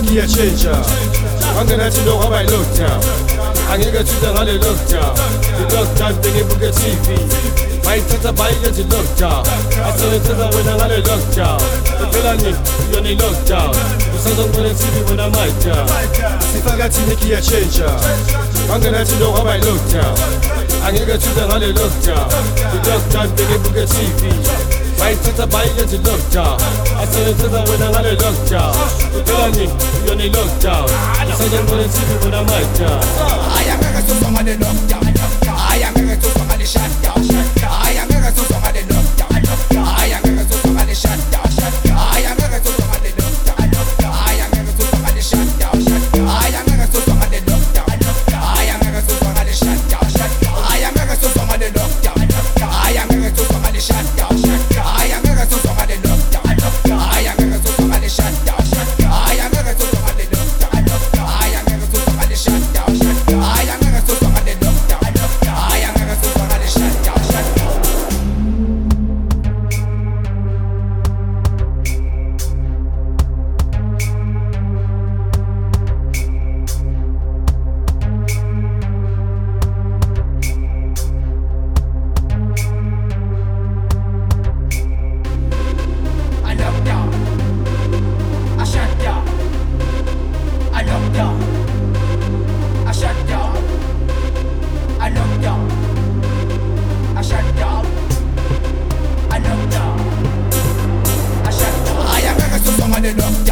iyashintsha angenathi lokho abayi-lockdown angeke thutha ngale lockdown i-lockdown bengibuke TV bayithatha bayiyenza i-lockdown asebethatha wena ngale lockdown phela nini yona i-lockdown usazongibona TV wena mayda sifaka thina iyashintsha angenathi lokho abayi-lockdown angeke thutha ngale lockdown i-lockdown bengibuke TV bayithatha bayiyenza i-lockdown asebethatha wena ngale lockdown phela nini yona i-lockdown usazongibona TV wena mayda ayangeke thutha ngale lockdown ayangeke thutha ngale shutdown ayangeke thutha ngale lockdown ayangeke thutha ngale shutdown ayangeke thutha ngale lockdown ayangeke thutha ngale shutdown ayangeke thutha ngale lockdown ayangeke thutha ngale shutdown ayangeke thutha ngale lockdown ayangeke thutha ngale shutdown ayangeke thutha ngale lockdown ayangeke thutha ngale shutdown ayangeke thutha ngale lockdown ayangeke thutha ngale shutdown ayangeke thutha ngale lockdown ayangeke thutha ngale shutdown I locked down, I shut down, I locked down, I shut down, I locked down, I shut down, I locked down, I shut down. I am a song on the lockdown.